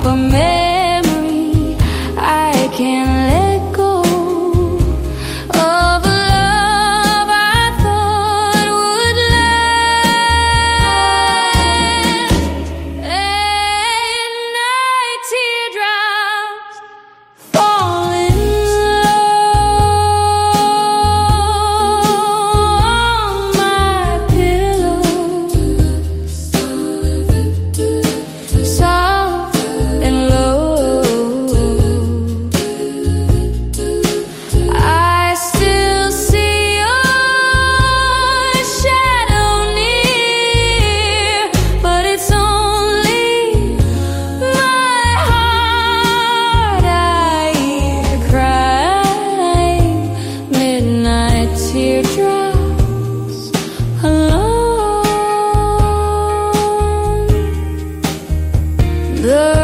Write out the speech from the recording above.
a memory I can't let go of a love I thought would last. At night, teardrops fall in on my pillow, soft and low. I still see your shadow near, but it's only my heart I hear crying midnight teardrops alone. The